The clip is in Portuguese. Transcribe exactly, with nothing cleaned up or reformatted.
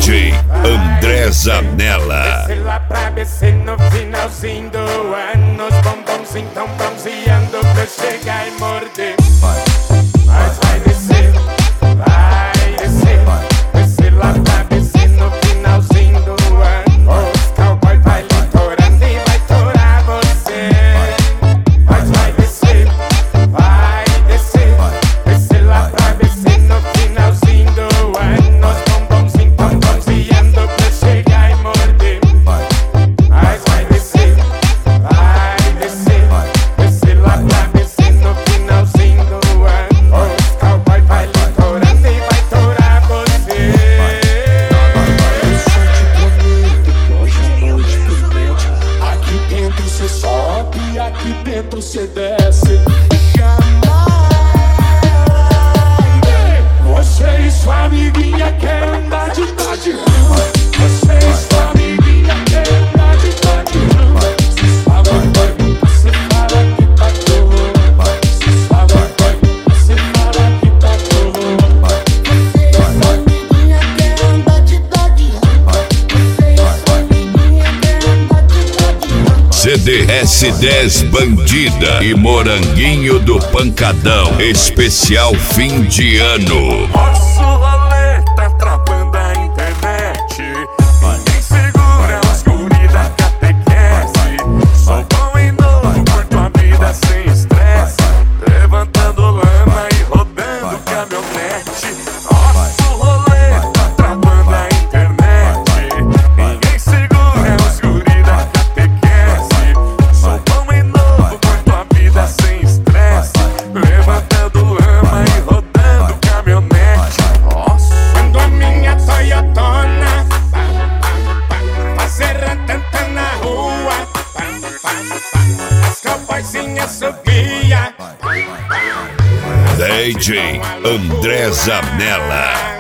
J André Zanella. Desce lá pra descer no finalzinho do ano. Os bombons tão bronzeando pra chegar e morder. Mas vai descer, vai descer. Desce lá pra descer no finalzinho do ano. Os cowboy vai litorando e vai torar você. Mas vai descer, vai descer. Desce lá pra descer no finalzinho do ano. Os bombons tão bronzeando pra chegar e morder. Mas vai descer, vai descer. Desce lá pra descer no finalzinho do ano. Os cowboy vai litorando e vai torar você. Aqui dentro cê sobe, aqui dentro cê desce. Você e sua amiguinha quer andar de Dodge. Você e sua amiguinha quer andar de Dodge. Se sua mãe vai, você fala que tá torto. Se sua mãe vai, você fala que tá torto. Você e sua amiguinha quer andar de Dodge. Você e sua amiguinha quer andar de Dodge. C D S dez Bandida e Moranguinho do Pancadão. Especial fim de ano. Nosso rolê tá travando a internet. Ninguém segura os guri da catequese. Sou bom e novo, curto a vida sem estresse. Levantando lama e rodando caminhonete. Nosso rolê tá travando a internet. Ninguém segura os guri da catequese. Sou bom e novo, curto a vida sem estresse. Levantando lama e rodando caminhonete. Quando a minha Toyotona fazer tanta na rua, as cowboyzinhas subia. D J André Zanella.